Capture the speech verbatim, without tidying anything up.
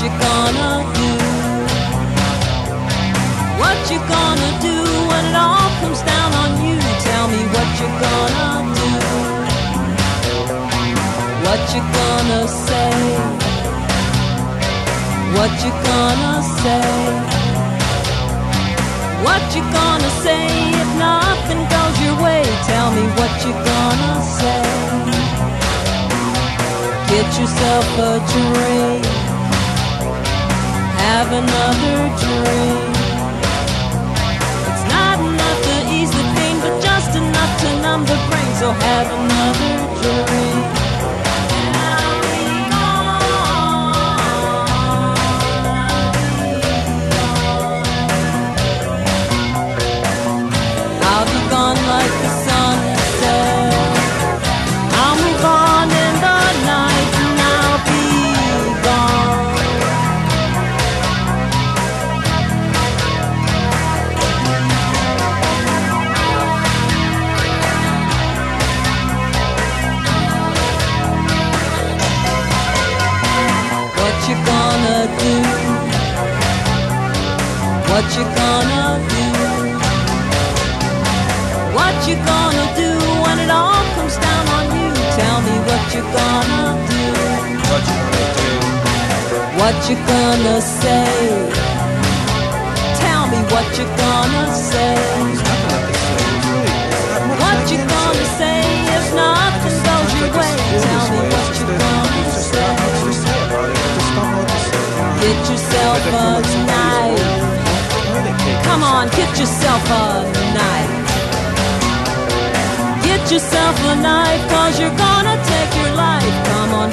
you gonna do? What you gonna do when it all comes down on you? Tell me what you gonna do. What you gonna say? What you gonna say? What you gonna say if nothing goes your way? Tell me what you gonna say. Get yourself a drink. Have another drink. It's not enough to ease the pain, but just enough to numb the brain. So have another drink. I'll be gone like the sunset. I'll move on in the night and I'll be gone. What you gonna do? What you gonna do? What you gonna do when it all comes down on you? Tell me what you gonna do. What you gonna do? What you gonna say? Tell me what you gonna say. What you gonna say if nothing goes your way? Tell me what you gonna say. Get yourself a knife. Come on, get yourself a knife. Get yourself a knife, cause you're gonna take your life. Come on,